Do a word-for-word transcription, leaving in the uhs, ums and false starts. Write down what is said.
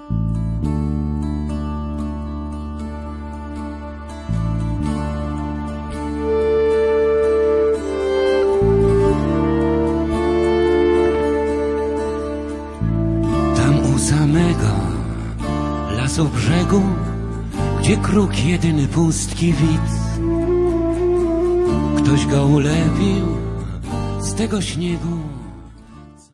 Samego lasu brzegu, gdzie kruk jedyny pustki widz. Ktoś go ulepił z tego śniegu